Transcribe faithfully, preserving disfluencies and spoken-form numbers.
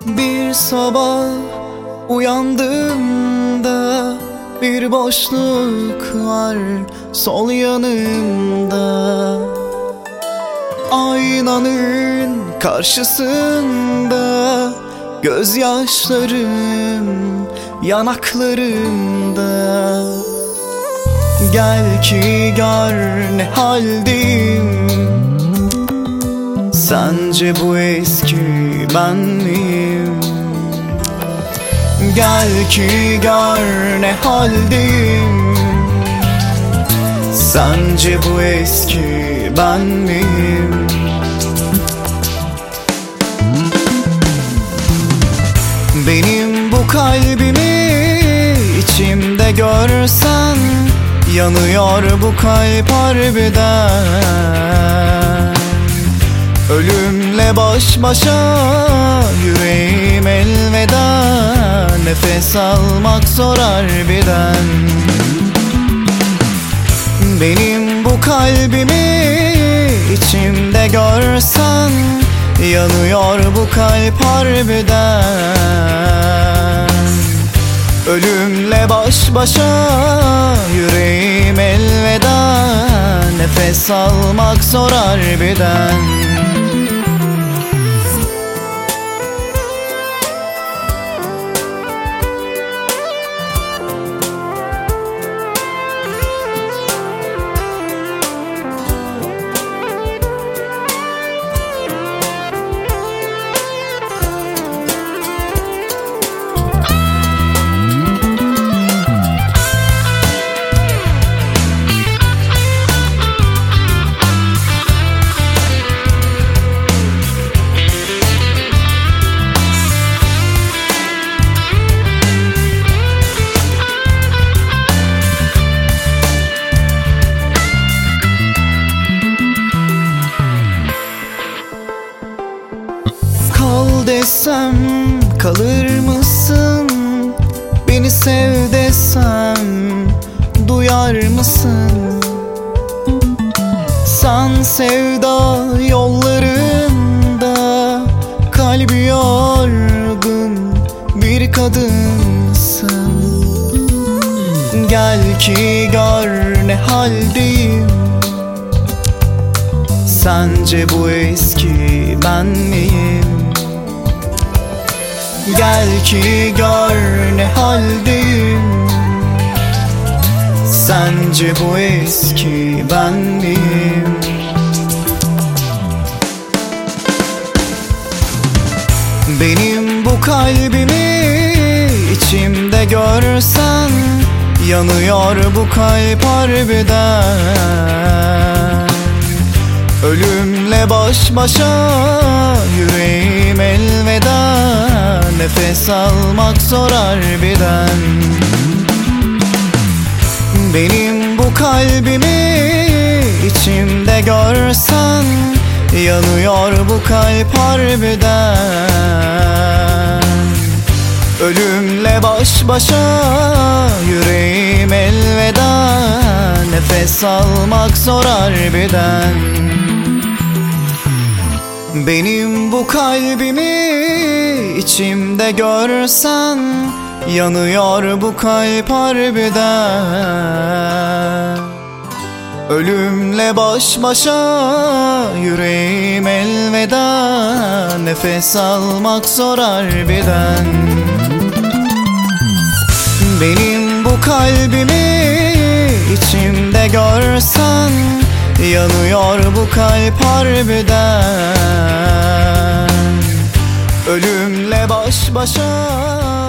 Bir sabah uyandığımda bir boşluk var sol yanımda. Aynanın karşısında gözyaşlarım yanaklarımda. Gel ki gör ne haldeyim, sence bu eski ben miyim? Gel ki gör ne haldeyim, sence bu eski ben miyim? Benim bu kalbimi içimde görsen, yanıyor bu kalp harbiden. Ölümle baş başa yüreğim elveda, nefes almak zor harbiden. Benim bu kalbimi içimde görsen, yanıyor bu kalp harbiden. Ölümle baş başa yüreğim elveda, nefes almak zor harbiden. Kal desem kalır mısın? Beni sev desem duyar mısın? Sen sevda yollarında kalbi yorgun bir kadınsın. Gel ki gör ne haldeyim, sence bu eski ben miyim? Gel ki gör ne haldeyim, sence bu eski ben miyim? Benim bu kalbimi içimde görsen, yanıyor bu kalp harbiden. Ölümle baş başa yüreğim elveda, nefes almak zor harbiden. Benim bu kalbimi içimde görsen, yanıyor bu kalp harbiden. Ölümle baş başa yüreğim elveda, nefes almak zor harbiden. Benim bu kalbimi içimde görsen, yanıyor bu kalp harbiden. Ölümle baş başa yüreğim elveda, nefes almak zor harbiden. Benim bu kalbimi içimde görsen, yanıyor bu kalp harbiden. Ölümle baş başa